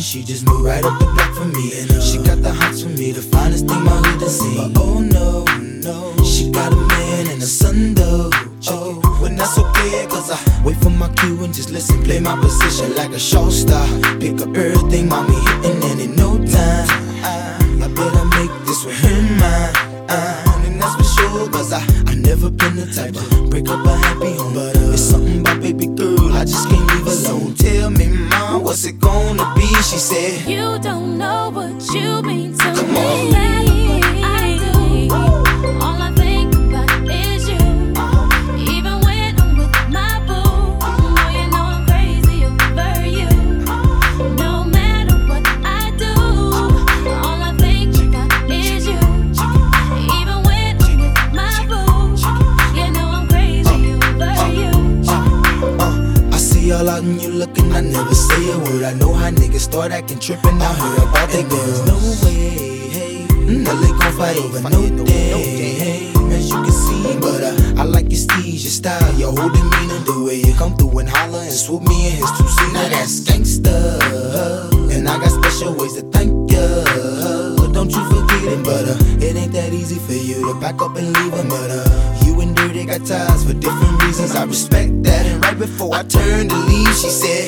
she just moved right up the block for me. And she got the hots for me, the finest thing my hood has seen. But oh no, no, she got a man and a son though. Oh, when that's okay, cause I wait for my cue and just listen, play my position like a show star. Pick up everything, mommy hitting, and in no time I better make this with him mine. And that's for sure, cause I never been the type to break up a happy home. But it's something about baby girl, I just can't leave alone. Tell me, mom, what's it gonna be? She said, you don't know what you mean to come me. on. No matter what I do, all I think about is you. Even when I'm with my boo, boy, you know I'm crazy over you. No matter what I do, all I think about is you. Even when I'm with my boo, you know I'm crazy over you. I see all out and you looking, I never say a word. I know how niggas start acting trippin' out here about they girls. No way, hey, no they gon' fight over no day, hey, as you can see. But I like your steez, your style, your whole demeanor, the way you come through and holler and swoop me in his two-seater. Now that's gangsta, and I got special ways to thank ya. Don't you forget it, but it ain't that easy for you to back up and leave him. But you and Dirty got ties for different reasons. I respect that. And right before I turned to leave, she said,